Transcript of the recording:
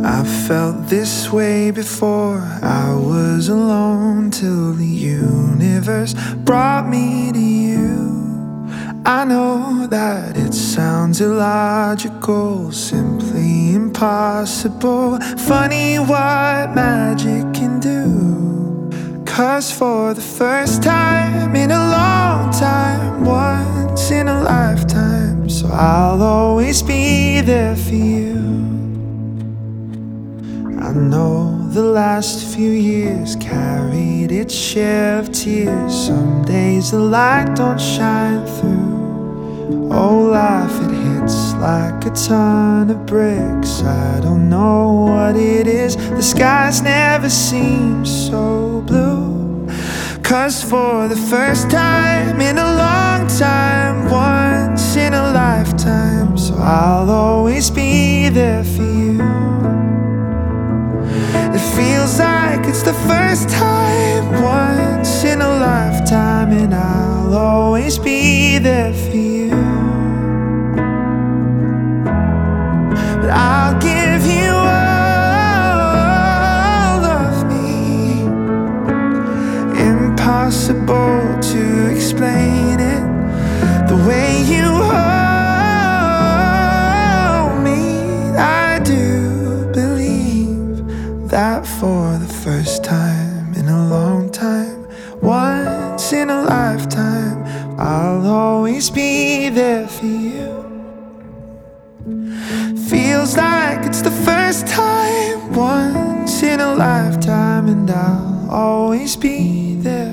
I felt this way before. I was alone till the universe brought me to you. I know that it sounds illogical, simply impossible. Funny what magic can do. 'Cause for the first time in a long time, once in a lifetime, so I'll always be there for you. I know the last few years carried its share of tears. Some days the light don't shine through. Oh, life, it hits like a ton of bricks. I don't know what it is, the skies never seem so blue. 'Cause for the first time in a long time, once in a lifetime, so I'll always be there for you. It feels like it's the first time, once in a lifetime, and I'll always be there for you. But I'll give you all of me. Impossible to explain it, the way you hold me. I do believe that for the first time in a long time, once in a lifetime, I'll always be there for you. Feels like it's the first time, once in a lifetime, and I'll always be there